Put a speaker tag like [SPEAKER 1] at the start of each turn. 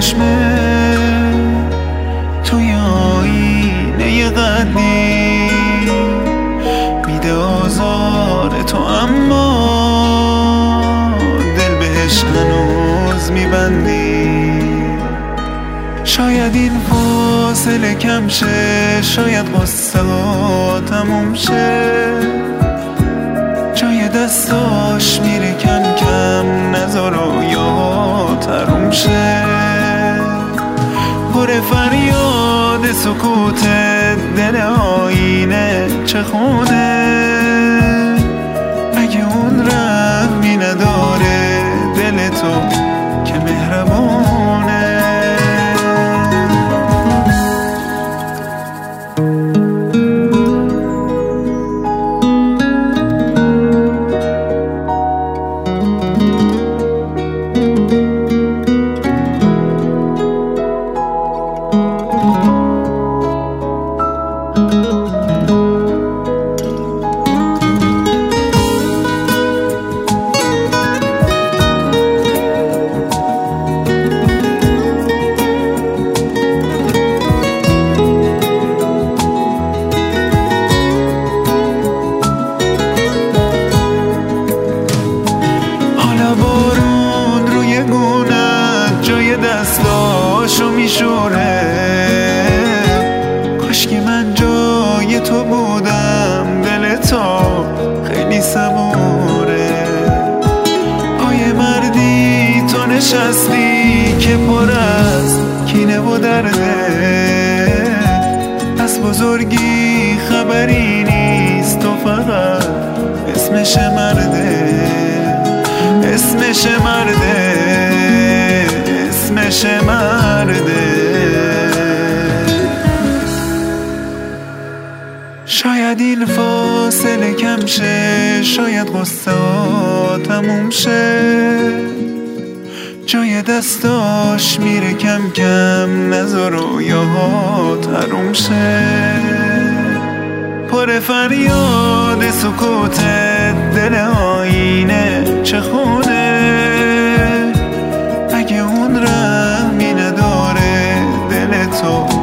[SPEAKER 1] چشمه توی آینه قدیم میده آزار تو، اما دل بهش هنوز میبندی. شاید این فاصله کم شه، شاید قصه ها تموم شه، جای دستاش میره کم کم، نذار رویات حروم شه. پر فریاد سکوت دل آینه چه خونه، اگه اون رحمی نداره دل تو که مهربونه. بارون روی گونت جای دستاشو میشوره، کاش که من جای تو بودم، دل تو خیلی صبوره. پای مردی تو نشستی که پر از کینه و درده، از بزرگی خبری نیست، تو فقط اسمش مرده، اسمش مرده، اسمش مرده. شاید این فاصله کم شه، شاید قصه ها تموم شه، جای دستاش میره کم کم، نذار رویاهات حروم شه. پر فریاد سکوت دل آینه چه خونه، اگه اون رحمی نداره دل تو